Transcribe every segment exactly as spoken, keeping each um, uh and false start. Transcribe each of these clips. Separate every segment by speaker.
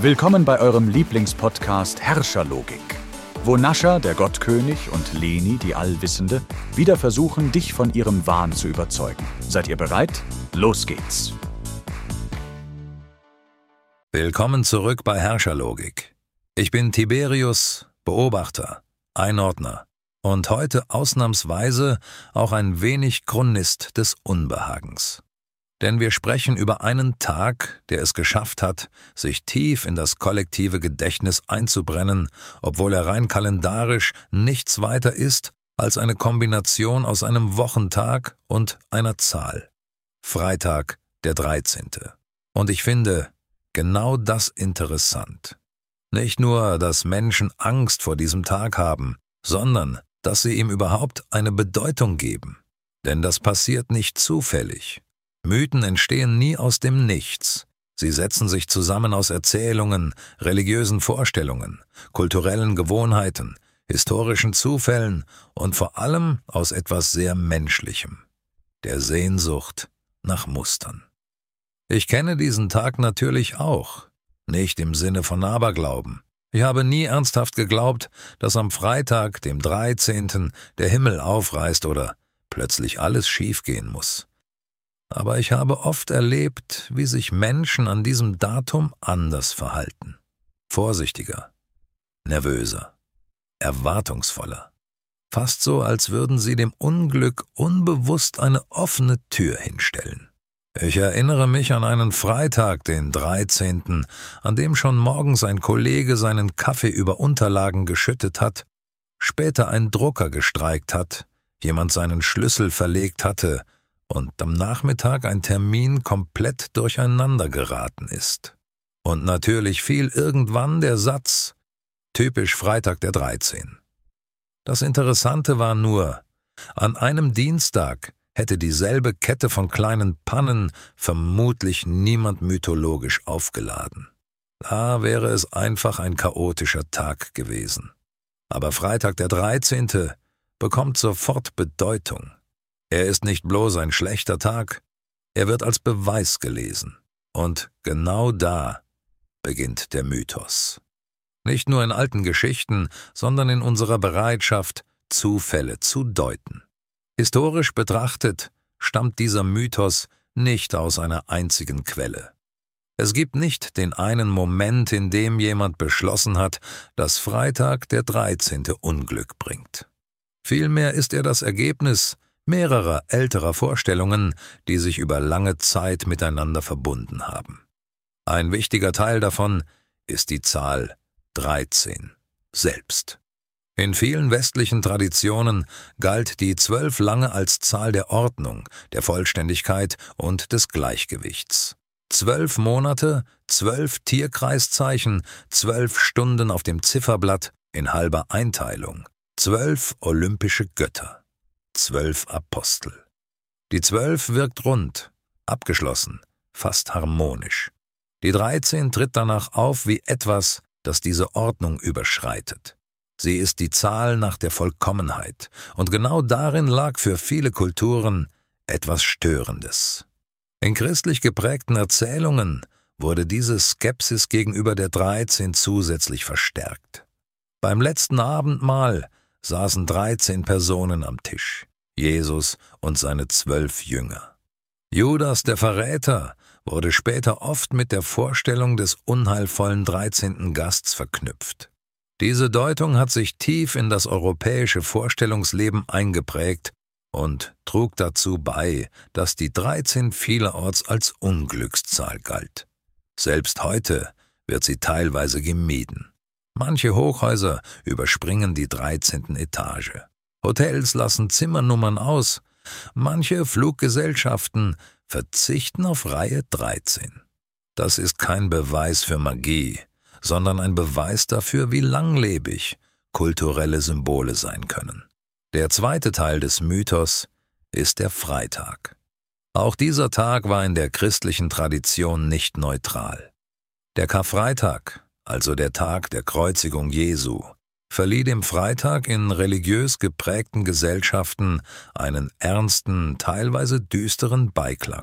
Speaker 1: Willkommen bei eurem Lieblingspodcast Herrscherlogik, wo Nascha, der Gottkönig, und Leni, die Allwissende, wieder versuchen, dich von ihrem Wahn zu überzeugen. Seid ihr bereit? Los geht's!
Speaker 2: Willkommen zurück bei Herrscherlogik. Ich bin Tiberius, Beobachter, Einordner und heute ausnahmsweise auch ein wenig Chronist des Unbehagens. Denn wir sprechen über einen Tag, der es geschafft hat, sich tief in das kollektive Gedächtnis einzubrennen, obwohl er rein kalendarisch nichts weiter ist als eine Kombination aus einem Wochentag und einer Zahl. Freitag, der dreizehnte. Und ich finde genau das interessant. Nicht nur, dass Menschen Angst vor diesem Tag haben, sondern dass sie ihm überhaupt eine Bedeutung geben. Denn das passiert nicht zufällig. Mythen entstehen nie aus dem Nichts. Sie setzen sich zusammen aus Erzählungen, religiösen Vorstellungen, kulturellen Gewohnheiten, historischen Zufällen und vor allem aus etwas sehr Menschlichem, der Sehnsucht nach Mustern. Ich kenne diesen Tag natürlich auch, nicht im Sinne von Aberglauben. Ich habe nie ernsthaft geglaubt, dass am Freitag, dem dreizehnten, der Himmel aufreißt oder plötzlich alles schiefgehen muss. Aber ich habe oft erlebt, wie sich Menschen an diesem Datum anders verhalten. Vorsichtiger, nervöser, erwartungsvoller. Fast so, als würden sie dem Unglück unbewusst eine offene Tür hinstellen. Ich erinnere mich an einen Freitag, den dreizehnten, an dem schon morgens ein Kollege seinen Kaffee über Unterlagen geschüttet hat, später ein Drucker gestreikt hat, jemand seinen Schlüssel verlegt hatte, und am Nachmittag ein Termin komplett durcheinander geraten ist. Und natürlich fiel irgendwann der Satz, typisch Freitag der dreizehnte. Das Interessante war nur, an einem Dienstag hätte dieselbe Kette von kleinen Pannen vermutlich niemand mythologisch aufgeladen. Da wäre es einfach ein chaotischer Tag gewesen. Aber Freitag der dreizehnte bekommt sofort Bedeutung. Er ist nicht bloß ein schlechter Tag, er wird als Beweis gelesen. Und genau da beginnt der Mythos. Nicht nur in alten Geschichten, sondern in unserer Bereitschaft, Zufälle zu deuten. Historisch betrachtet stammt dieser Mythos nicht aus einer einzigen Quelle. Es gibt nicht den einen Moment, in dem jemand beschlossen hat, dass Freitag der dreizehnte Unglück bringt. Vielmehr ist er das Ergebnis mehrerer älterer Vorstellungen, die sich über lange Zeit miteinander verbunden haben. Ein wichtiger Teil davon ist die Zahl dreizehn selbst. In vielen westlichen Traditionen galt die zwölf lange als Zahl der Ordnung, der Vollständigkeit und des Gleichgewichts. Zwölf Monate, zwölf Tierkreiszeichen, zwölf Stunden auf dem Zifferblatt in halber Einteilung, zwölf olympische Götter. Zwölf Apostel. Die Zwölf wirkt rund, abgeschlossen, fast harmonisch. Die dreizehn tritt danach auf wie etwas, das diese Ordnung überschreitet. Sie ist die Zahl nach der Vollkommenheit, und genau darin lag für viele Kulturen etwas Störendes. In christlich geprägten Erzählungen wurde diese Skepsis gegenüber der dreizehn zusätzlich verstärkt. Beim letzten Abendmahl saßen dreizehn Personen am Tisch, Jesus und seine zwölf Jünger. Judas, der Verräter, wurde später oft mit der Vorstellung des unheilvollen dreizehnten Gasts verknüpft. Diese Deutung hat sich tief in das europäische Vorstellungsleben eingeprägt und trug dazu bei, dass die dreizehn vielerorts als Unglückszahl galt. Selbst heute wird sie teilweise gemieden. Manche Hochhäuser überspringen die dreizehnte Etage. Hotels lassen Zimmernummern aus. Manche Fluggesellschaften verzichten auf Reihe dreizehn. Das ist kein Beweis für Magie, sondern ein Beweis dafür, wie langlebig kulturelle Symbole sein können. Der zweite Teil des Mythos ist der Freitag. Auch dieser Tag war in der christlichen Tradition nicht neutral. Der Karfreitag, also der Tag der Kreuzigung Jesu, verlieh dem Freitag in religiös geprägten Gesellschaften einen ernsten, teilweise düsteren Beiklang.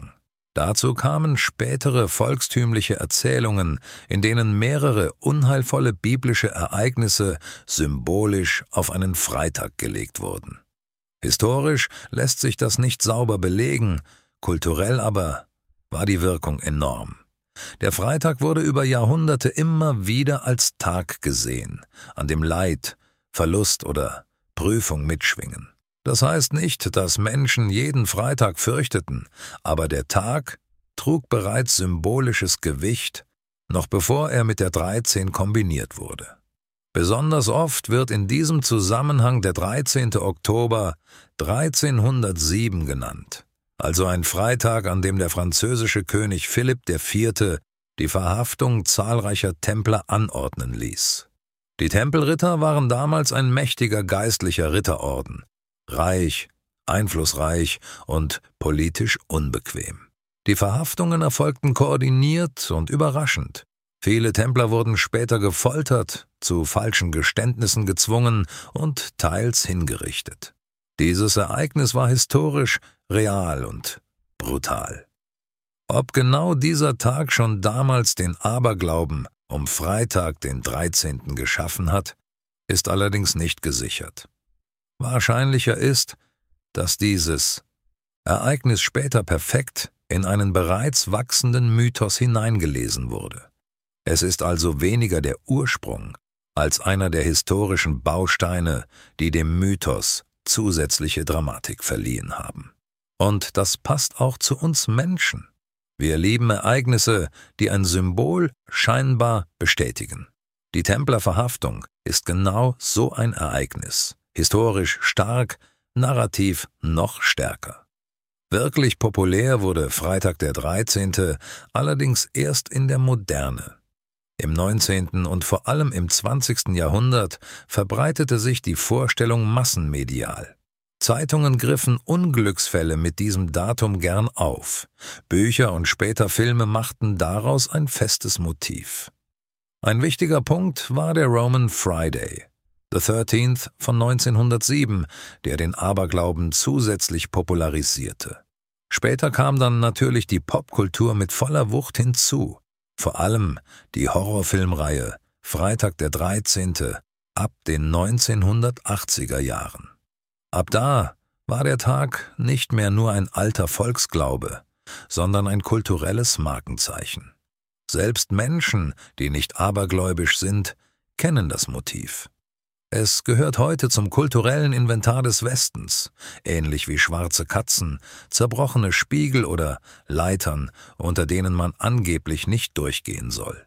Speaker 2: Dazu kamen spätere volkstümliche Erzählungen, in denen mehrere unheilvolle biblische Ereignisse symbolisch auf einen Freitag gelegt wurden. Historisch lässt sich das nicht sauber belegen, kulturell aber war die Wirkung enorm. Der Freitag wurde über Jahrhunderte immer wieder als Tag gesehen, an dem Leid, Verlust oder Prüfung mitschwingen. Das heißt nicht, dass Menschen jeden Freitag fürchteten, aber der Tag trug bereits symbolisches Gewicht, noch bevor er mit der dreizehn kombiniert wurde. Besonders oft wird in diesem Zusammenhang der dreizehnte Oktober dreizehnhundertsieben genannt, also ein Freitag, an dem der französische König Philipp der Vierte die Verhaftung zahlreicher Templer anordnen ließ. Die Tempelritter waren damals ein mächtiger geistlicher Ritterorden, reich, einflussreich und politisch unbequem. Die Verhaftungen erfolgten koordiniert und überraschend. Viele Templer wurden später gefoltert, zu falschen Geständnissen gezwungen und teils hingerichtet. Dieses Ereignis war historisch, real und brutal. Ob genau dieser Tag schon damals den Aberglauben um Freitag, den dreizehnten geschaffen hat, ist allerdings nicht gesichert. Wahrscheinlicher ist, dass dieses Ereignis später perfekt in einen bereits wachsenden Mythos hineingelesen wurde. Es ist also weniger der Ursprung als einer der historischen Bausteine, die dem Mythos zusätzliche Dramatik verliehen haben. Und das passt auch zu uns Menschen. Wir lieben Ereignisse, die ein Symbol scheinbar bestätigen. Die Templerverhaftung ist genau so ein Ereignis. Historisch stark, narrativ noch stärker. Wirklich populär wurde Freitag der dreizehnte allerdings erst in der Moderne. Im neunzehnten und vor allem im zwanzigsten Jahrhundert verbreitete sich die Vorstellung massenmedial. Zeitungen griffen Unglücksfälle mit diesem Datum gern auf. Bücher und später Filme machten daraus ein festes Motiv. Ein wichtiger Punkt war der Roman Friday, The thirteenth von neunzehnhundertsieben, der den Aberglauben zusätzlich popularisierte. Später kam dann natürlich die Popkultur mit voller Wucht hinzu, vor allem die Horrorfilmreihe Freitag der dreizehnte ab den neunzehnhundertachtziger Jahren. Ab da war der Tag nicht mehr nur ein alter Volksglaube, sondern ein kulturelles Markenzeichen. Selbst Menschen, die nicht abergläubisch sind, kennen das Motiv. Es gehört heute zum kulturellen Inventar des Westens, ähnlich wie schwarze Katzen, zerbrochene Spiegel oder Leitern, unter denen man angeblich nicht durchgehen soll.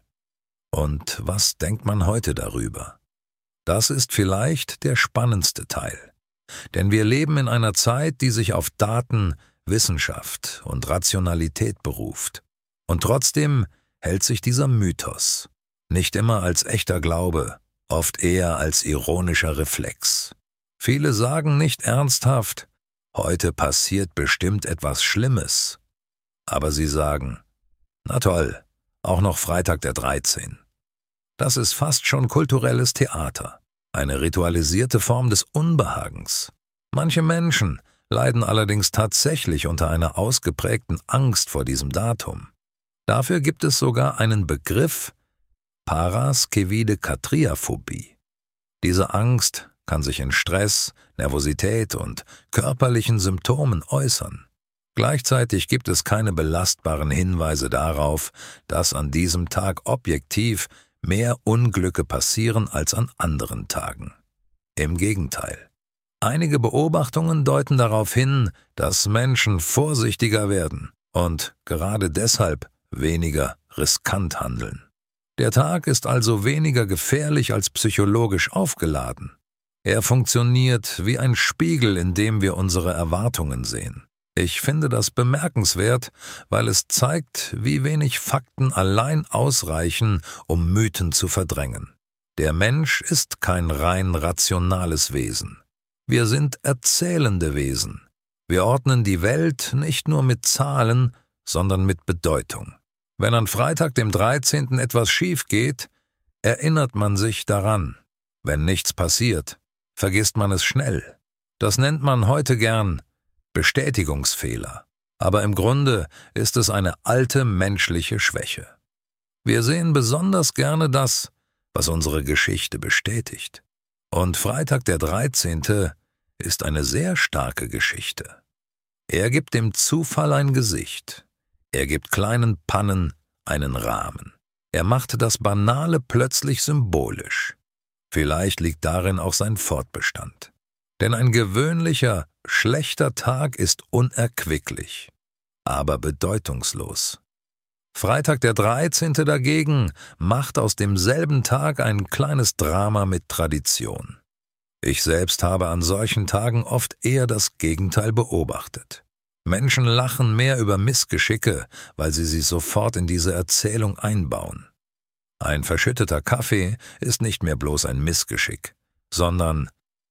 Speaker 2: Und was denkt man heute darüber? Das ist vielleicht der spannendste Teil. Denn wir leben in einer Zeit, die sich auf Daten, Wissenschaft und Rationalität beruft. Und trotzdem hält sich dieser Mythos, nicht immer als echter Glaube, oft eher als ironischer Reflex. Viele sagen nicht ernsthaft, heute passiert bestimmt etwas Schlimmes. Aber sie sagen, na toll, auch noch Freitag der dreizehnte. Das ist fast schon kulturelles Theater, eine ritualisierte Form des Unbehagens. Manche Menschen leiden allerdings tatsächlich unter einer ausgeprägten Angst vor diesem Datum. Dafür gibt es sogar einen Begriff, Paraskevidekatriaphobie. Diese Angst kann sich in Stress, Nervosität und körperlichen Symptomen äußern. Gleichzeitig gibt es keine belastbaren Hinweise darauf, dass an diesem Tag objektiv mehr Unglücke passieren als an anderen Tagen. Im Gegenteil. Einige Beobachtungen deuten darauf hin, dass Menschen vorsichtiger werden und gerade deshalb weniger riskant handeln. Der Tag ist also weniger gefährlich als psychologisch aufgeladen. Er funktioniert wie ein Spiegel, in dem wir unsere Erwartungen sehen. Ich finde das bemerkenswert, weil es zeigt, wie wenig Fakten allein ausreichen, um Mythen zu verdrängen. Der Mensch ist kein rein rationales Wesen. Wir sind erzählende Wesen. Wir ordnen die Welt nicht nur mit Zahlen, sondern mit Bedeutung. Wenn an Freitag, dem dreizehnten etwas schief geht, erinnert man sich daran. Wenn nichts passiert, vergisst man es schnell. Das nennt man heute gern Bestätigungsfehler. Aber im Grunde ist es eine alte menschliche Schwäche. Wir sehen besonders gerne das, was unsere Geschichte bestätigt. Und Freitag der dreizehnte ist eine sehr starke Geschichte. Er gibt dem Zufall ein Gesicht. Er gibt kleinen Pannen einen Rahmen. Er macht das Banale plötzlich symbolisch. Vielleicht liegt darin auch sein Fortbestand. Denn ein gewöhnlicher, schlechter Tag ist unerquicklich, aber bedeutungslos. Freitag der dreizehnte dagegen macht aus demselben Tag ein kleines Drama mit Tradition. Ich selbst habe an solchen Tagen oft eher das Gegenteil beobachtet. Menschen lachen mehr über Missgeschicke, weil sie sie sofort in diese Erzählung einbauen. Ein verschütteter Kaffee ist nicht mehr bloß ein Missgeschick, sondern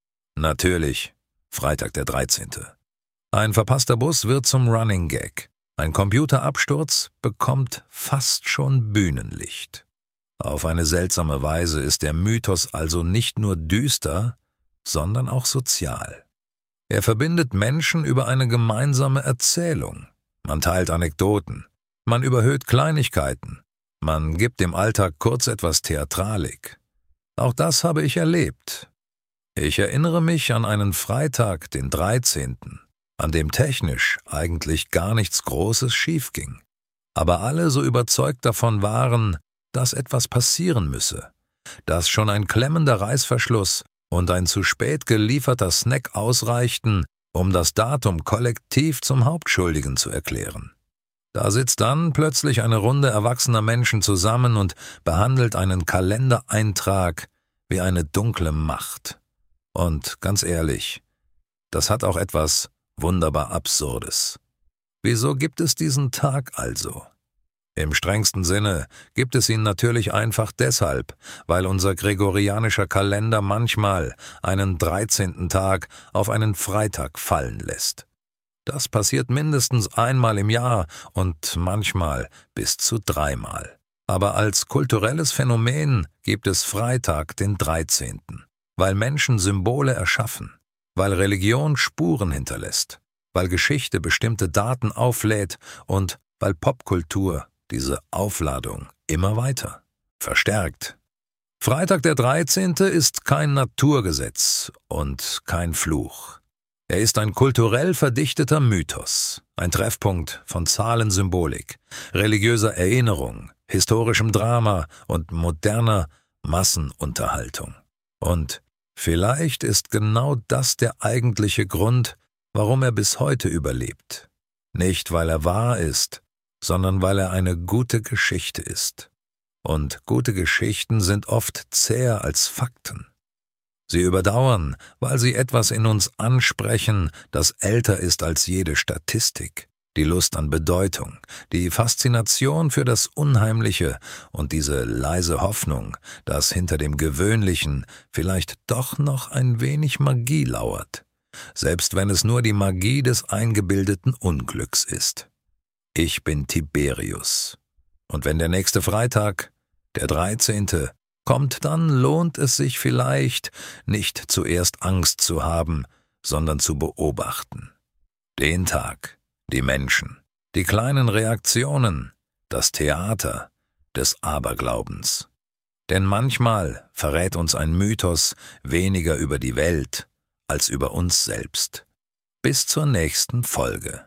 Speaker 2: natürlich Freitag der dreizehnte. Ein verpasster Bus wird zum Running Gag. Ein Computerabsturz bekommt fast schon Bühnenlicht. Auf eine seltsame Weise ist der Mythos also nicht nur düster, sondern auch sozial. Er verbindet Menschen über eine gemeinsame Erzählung. Man teilt Anekdoten, man überhöht Kleinigkeiten, man gibt dem Alltag kurz etwas Theatralik. Auch das habe ich erlebt. Ich erinnere mich an einen Freitag, den dreizehnten, an dem technisch eigentlich gar nichts Großes schiefging, aber alle so überzeugt davon waren, dass etwas passieren müsse, dass schon ein klemmender Reißverschluss und ein zu spät gelieferter Snack ausreichten, um das Datum kollektiv zum Hauptschuldigen zu erklären. Da sitzt dann plötzlich eine Runde erwachsener Menschen zusammen und behandelt einen Kalendereintrag wie eine dunkle Macht. Und ganz ehrlich, das hat auch etwas wunderbar Absurdes. Wieso gibt es diesen Tag also? Im strengsten Sinne gibt es ihn natürlich einfach deshalb, weil unser gregorianischer Kalender manchmal einen dreizehnten Tag auf einen Freitag fallen lässt. Das passiert mindestens einmal im Jahr und manchmal bis zu dreimal. Aber als kulturelles Phänomen gibt es Freitag den dreizehnten, weil Menschen Symbole erschaffen, weil Religion Spuren hinterlässt, weil Geschichte bestimmte Daten auflädt und weil Popkultur diese Aufladung immer weiter verstärkt. Freitag der dreizehnte ist kein Naturgesetz und kein Fluch. Er ist ein kulturell verdichteter Mythos, ein Treffpunkt von Zahlensymbolik, religiöser Erinnerung, historischem Drama und moderner Massenunterhaltung. Und vielleicht ist genau das der eigentliche Grund, warum er bis heute überlebt. Nicht, weil er wahr ist, sondern weil er eine gute Geschichte ist. Und gute Geschichten sind oft zäher als Fakten. Sie überdauern, weil sie etwas in uns ansprechen, das älter ist als jede Statistik. Die Lust an Bedeutung, die Faszination für das Unheimliche und diese leise Hoffnung, dass hinter dem Gewöhnlichen vielleicht doch noch ein wenig Magie lauert, selbst wenn es nur die Magie des eingebildeten Unglücks ist. Ich bin Tiberius. Und wenn der nächste Freitag, der dreizehnte, kommt, dann lohnt es sich vielleicht, nicht zuerst Angst zu haben, sondern zu beobachten. Den Tag, die Menschen, die kleinen Reaktionen, das Theater des Aberglaubens. Denn manchmal verrät uns ein Mythos weniger über die Welt als über uns selbst. Bis zur nächsten Folge.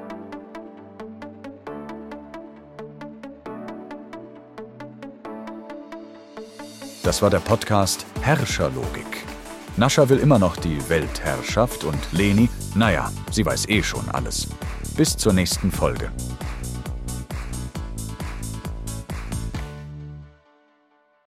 Speaker 1: Das war der Podcast Herrscherlogik. Nascha will immer noch die Weltherrschaft und Leni, naja, sie weiß eh schon alles. Bis zur nächsten Folge.